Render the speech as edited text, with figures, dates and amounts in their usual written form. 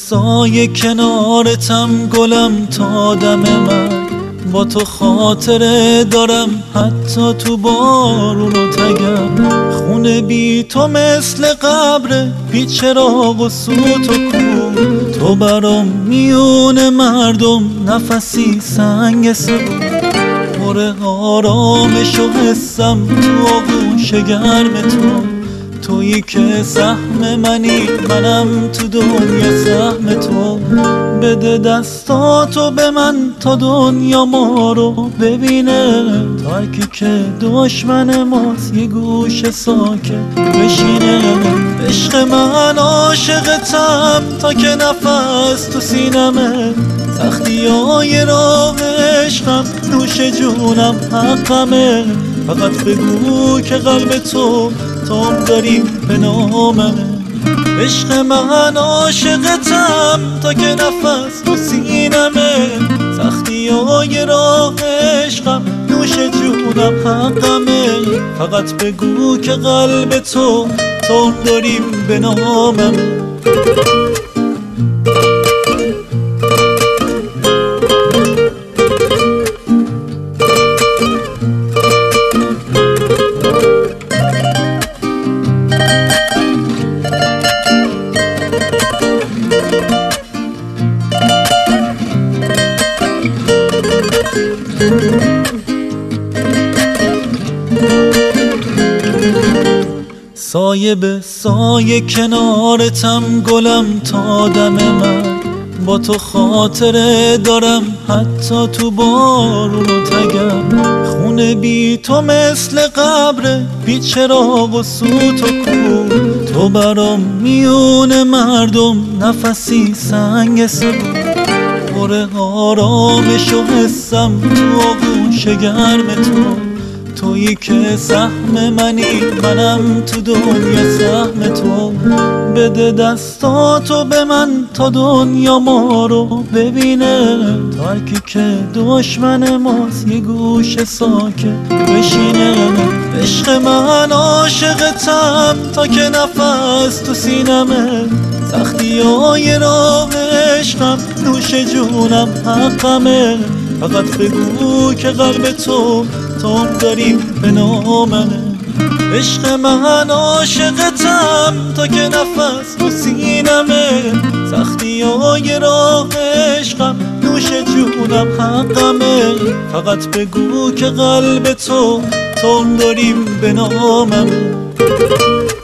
سایه کنارتم گلم تا دم مرگ، با تو خاطره دارم حتی تو بارون و تگم. خونه بی تو مثل قبره، بی چراغ و سوت و کور. تو برام میون مردم نفسی سنگ سبور. پر آرامش و حسم تو آغوش گرم تویی که سهم منی، منم تو دنیا سهم تو. بده دستاتو به من تا دنیا ما رو ببینه، ترکی که دشمن ماست یه گوش ساکت بشینه. عشق من عاشقتم تا که نفس تو سینمه، سختی های راه عشقم نوش جونم حقمه. فقط بگو که قلب تو تام داریم به ناممه. عشق من عاشقتم تا که نفس تو سینمه، سختی های راه عشقم نوش جونم حقمه. فقط بگو که قلب تو تام داریم به ناممه. سایه به سایه کنارتم گلم تا دم مرگ، با تو خاطره دارم حتی تو بارون و تگم. خونه بی تو مثل قبره، بی چراغ و سوت و کور. تو برام میون مردم نفسی سنگ سبور. پر آرامش و حسم تو آغوش گرم تویی که سهم منی، منم تو دنیا سهم تو. بده دستاتو به من تا دنیا ما رو ببینه، ترکی که دشمن ماست یه گوش ساکت بشینه. عشق من عاشقتم تا که نفس تو سینمه، سختی های راه عشقم نوش جونم حقمه. فقط بگو که قلب تو تام داریم به ناممه. عشق من عاشقتم تا که نفس تو سینمه، سختی های راه عشقم نوش جونم حقمه. فقط بگو که قلب تو تام داریم به ناممه.